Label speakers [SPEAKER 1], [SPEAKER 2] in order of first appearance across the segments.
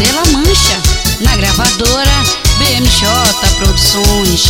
[SPEAKER 1] La Mancha, na gravadora BMJ Produções.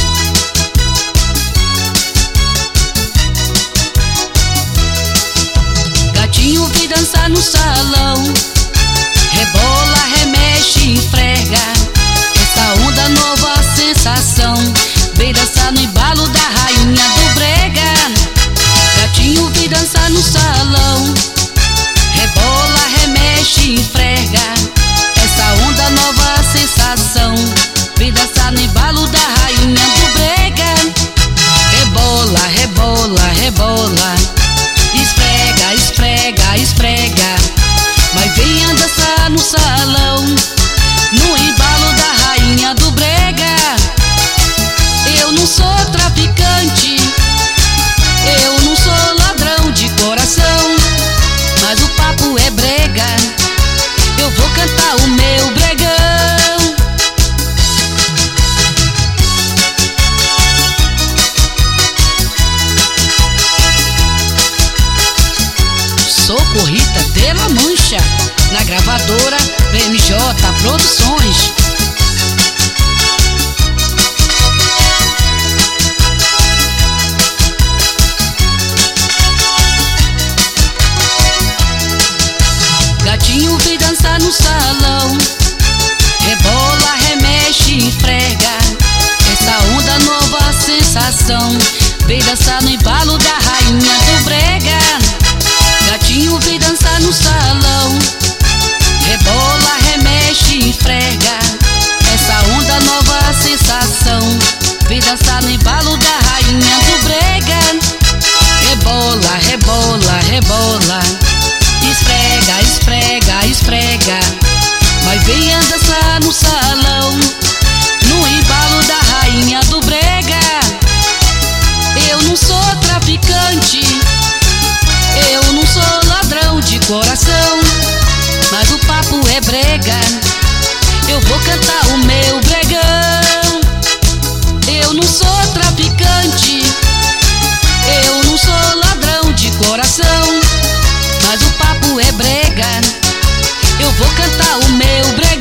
[SPEAKER 1] Gatinho vi dançar no salão, rebola, remexe, esfrega. Essa onda nova sensação, vem dançar no embalo da rainha do brega. Gatinho vi dançar no salão, rebola, remexe, esfrega. Essa onda nova sensação, vem dançar no embalo da rainha do brega. Rebola, rebola, rebola, esfrega, esfrega, esfrega. Mas venha dançar no salão, no embalo da rainha do brega. Eu não sou traficante, eu não sou ladrão de coração, mas o papo é brega, eu vou cantar o meu bregão. Socorrita de La Mancha, na gravadora BMJ Produções. Gatinho vi dançar no salão, rebola, remexe, esfrega. Essa onda nova sensação, vem dançar no embalo da rainha do brega. Gatinho vi dançar no salão, rebola, remexe, esfrega. Essa onda nova sensação, vem dançar no embalo da rainha do brega. Rebola, rebola, rebola, esfrega, esfrega, esfrega. Mas venha dançar no salão, no embalo da rainha do brega. Eu não sou traficante, eu não sou ladrão de coração, mas o papo é brega, eu vou cantar o meu bregão. Eu não sou traficante, eu não sou ladrão de coração, mas o papo é brega, eu vou cantar o meu bregão.